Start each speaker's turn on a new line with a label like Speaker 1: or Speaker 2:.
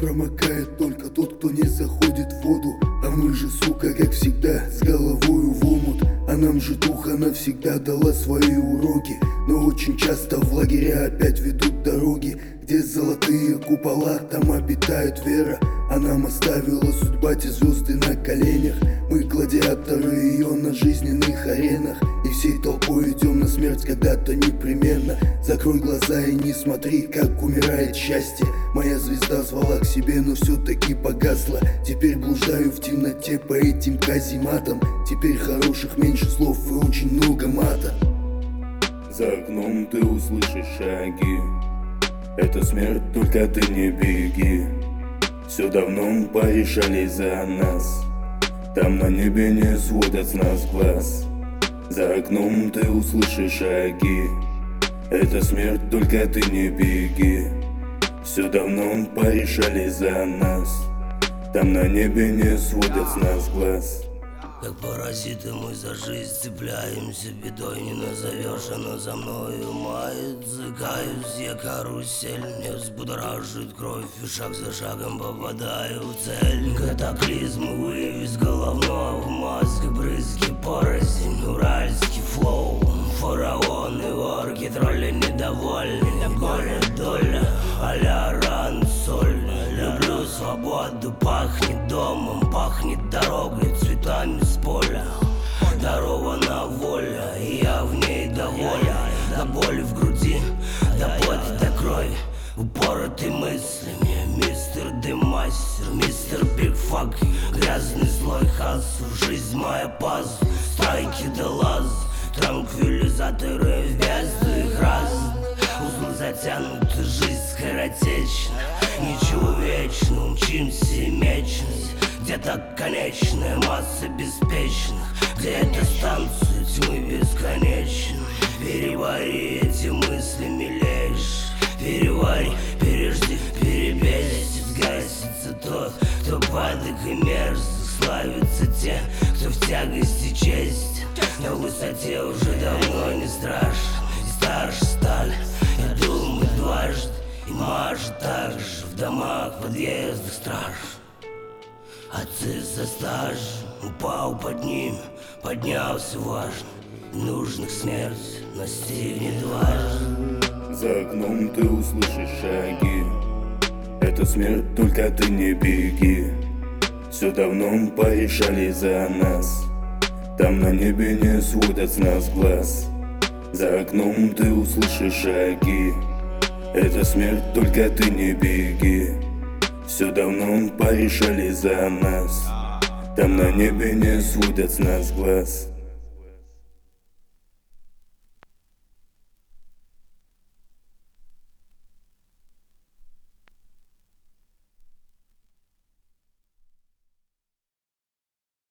Speaker 1: промокает только тот, кто не заходит в воду. А мы же, сука, как всегда, с головою в омут. А нам же духа навсегда дала свои уроки. Но очень часто в лагеря опять ведут дороги, где золотые купола, там обитает вера. А нам оставила судьба те звезды на коленях. Мы гладиаторы ее на жизненных аренах, и всей толпой идем на смерть когда-то непременно. Закрой глаза и не смотри, как умирает счастье. Моя звезда звала к себе, но все-таки погасла. Теперь блуждаю в темноте по этим казематам. Теперь хороших меньше слов и очень много мата.
Speaker 2: За окном ты услышишь шаги. Это смерть, только ты не беги. Все давно порешали за нас. Там на небе не сводят с нас глаз. За окном ты услышишь шаги. Это смерть, только ты не беги. Все давно порешали за нас. Там на небе не сводят с нас глаз.
Speaker 3: Как паразиты мы за жизнь цепляемся, бедой не назовешь, она за мною мает. Зыкаюсь я карусель, мне взбудоражит кровь, и шаг за шагом попадаю в цель. Катаклизм вывез головного мозга, брызги, порознь, уральский флоу. Фараоны, орки, тролли недовольны, горе доля, а-ля ран-соль. Люблю свободу, пахнет домом, пахнет дорогой, цветами с поля. Дарована воля, и я в ней доволен. До боли в груди, до пота, до крови, упороты мыслями. Мистер Демастер, мистер Бигфак, грязный злой хасл. Жизнь моя пазл, страйки да лаз, транквилизаторы в бездну их раз. Узлы затянуты, жизнь скоротечна, ничего вечного, мчимся вечность. Где-то конечная масса беспечных, где эта станция тьмы бесконечна. Перевари эти мысли, милейший, перевари, пережди, перебесит. Гасится тот, кто падок и мерзок, славятся те, кто в тягости честь. На высоте уже давно не страшно, и старше стали, я думаю дважды, и может так же в домах, подъездах страж. Отцы со стажем, упал под ним, поднялся важно. Нужных смерть настигнет дважды.
Speaker 2: За окном ты услышишь шаги. Это смерть, только ты не беги. Все давно порешали за нас. Там на небе не сводят с нас глаз. За окном ты услышишь шаги. Это смерть, только ты не беги. Все давно порешали за нас. Там на небе не сводят с нас глаз.